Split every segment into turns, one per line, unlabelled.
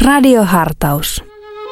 Radiohartaus.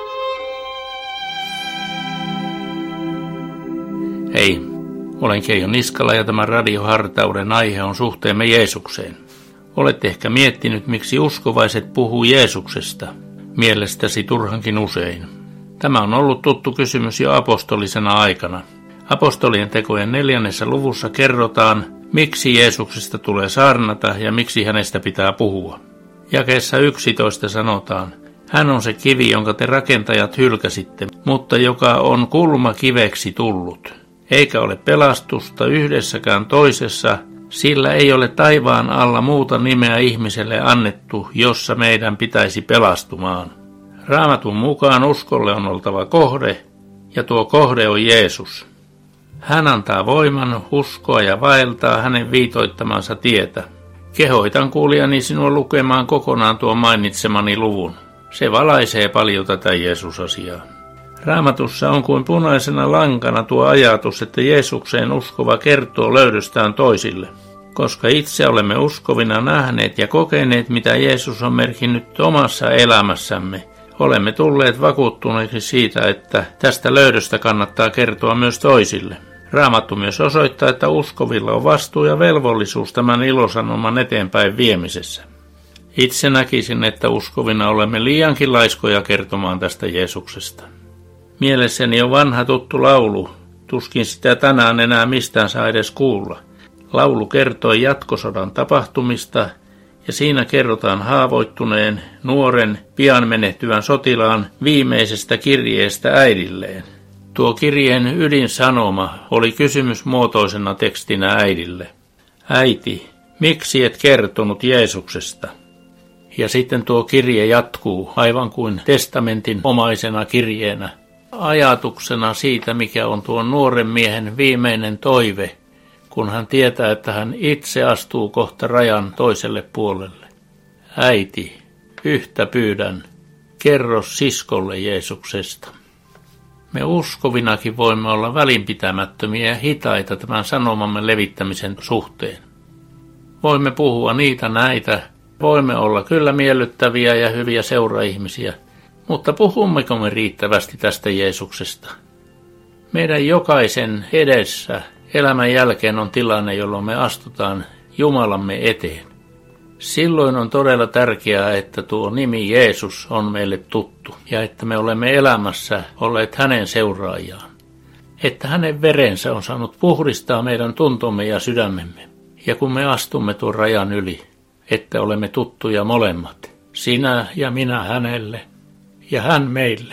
Hei, olen Keijo Niskala ja tämän radiohartauden aihe on suhteemme Jeesukseen. Olette ehkä miettinyt, miksi uskovaiset puhuu Jeesuksesta, mielestäsi turhankin usein. Tämä on ollut tuttu kysymys jo apostolisena aikana. Apostolien tekojen 4. luvussa kerrotaan, miksi Jeesuksesta tulee saarnata ja miksi hänestä pitää puhua. Jakeessa 11 sanotaan, hän on se kivi, jonka te rakentajat hylkäsitte, mutta joka on kulmakiveksi tullut. Eikä ole pelastusta yhdessäkään toisessa, sillä ei ole taivaan alla muuta nimeä ihmiselle annettu, jossa meidän pitäisi pelastumaan. Raamatun mukaan uskolle on oltava kohde, ja tuo kohde on Jeesus. Hän antaa voiman uskoa ja vaeltaa hänen viitoittamansa tietä. Kehoitan kuulijani sinua lukemaan kokonaan tuon mainitsemani luvun. Se valaisee paljon tätä Jeesus-asiaa. Raamatussa on kuin punaisena lankana tuo ajatus, että Jeesukseen uskova kertoo löydöstään toisille. Koska itse olemme uskovina nähneet ja kokeneet, mitä Jeesus on merkinnyt omassa elämässämme, olemme tulleet vakuuttuneiksi siitä, että tästä löydöstä kannattaa kertoa myös toisille. Raamattu myös osoittaa, että uskovilla on vastuu ja velvollisuus tämän ilosanoman eteenpäin viemisessä. Itse näkisin, että uskovina olemme liiankin laiskoja kertomaan tästä Jeesuksesta. Mielessäni on vanha tuttu laulu, tuskin sitä tänään enää mistään saa edes kuulla. Laulu kertoi jatkosodan tapahtumista ja siinä kerrotaan haavoittuneen, nuoren, pian menehtyvän sotilaan viimeisestä kirjeestä äidilleen. Tuo kirjeen ydinsanoma oli kysymysmuotoisena tekstinä äidille. Äiti, miksi et kertonut Jeesuksesta? Ja sitten tuo kirje jatkuu aivan kuin testamentin omaisena kirjeenä. Ajatuksena siitä, mikä on tuon nuoren miehen viimeinen toive, kun hän tietää, että hän itse astuu kohta rajan toiselle puolelle. Äiti, yhtä pyydän, kerro siskolle Jeesuksesta. Me uskovinakin voimme olla välinpitämättömiä ja hitaita tämän sanomamme levittämisen suhteen. Voimme puhua niitä näitä, voimme olla kyllä miellyttäviä ja hyviä seuraihmisiä, mutta puhummeko me riittävästi tästä Jeesuksesta? Meidän jokaisen edessä elämän jälkeen on tilanne, jolloin me astutaan Jumalamme eteen. Silloin on todella tärkeää, että tuo nimi Jeesus on meille tuttu ja että me olemme elämässä olleet hänen seuraajiaan. Että hänen verensä on saanut puhdistaa meidän tuntomme ja sydämemme. Ja kun me astumme tuon rajan yli, että olemme tuttuja molemmat, sinä ja minä hänelle ja hän meille.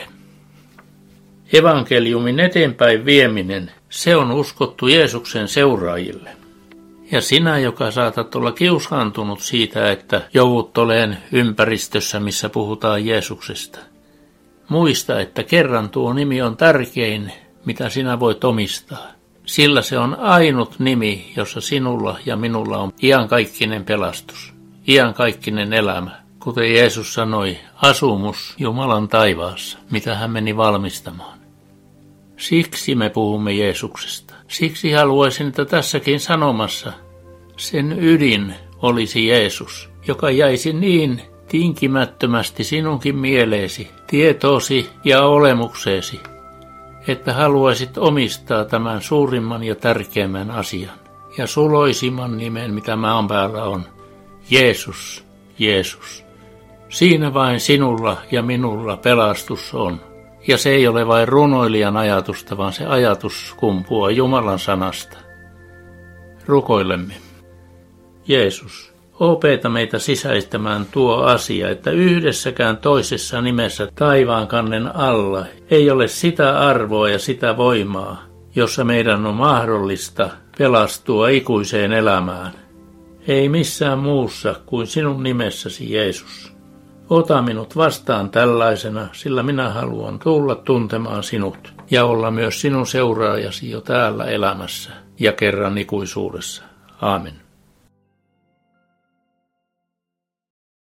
Evankeliumin eteenpäin vieminen, se on uskottu Jeesuksen seuraajille. Ja sinä, joka saatat olla kiusaantunut siitä, että joudut oleen ympäristössä, missä puhutaan Jeesuksesta. Muista, että kerran tuo nimi on tärkein, mitä sinä voit omistaa. Sillä se on ainut nimi, jossa sinulla ja minulla on iankaikkinen pelastus, iankaikkinen elämä. Kuten Jeesus sanoi, asumus Jumalan taivaassa, mitä hän meni valmistamaan. Siksi me puhumme Jeesuksesta. Siksi haluaisin, että tässäkin sanomassa sen ydin olisi Jeesus, joka jäisi niin tinkimättömästi sinunkin mieleesi, tietoosi ja olemukseesi, että haluaisit omistaa tämän suurimman ja tärkeimmän asian ja suloisimman nimen, mitä maan päällä on. Jeesus, Jeesus. Siinä vain sinulla ja minulla pelastus on. Ja se ei ole vain runoilijan ajatusta, vaan se ajatus kumpuaa Jumalan sanasta. Rukoilemme. Jeesus, opeta meitä sisäistämään tuo asia, että yhdessäkään toisessa nimessä taivaankannen alla ei ole sitä arvoa ja sitä voimaa, jossa meidän on mahdollista pelastua ikuiseen elämään. Ei missään muussa kuin sinun nimessäsi, Jeesus. Ota minut vastaan tällaisena, sillä minä haluan tulla tuntemaan sinut ja olla myös sinun seuraajasi jo täällä elämässä ja kerran ikuisuudessa. Aamen.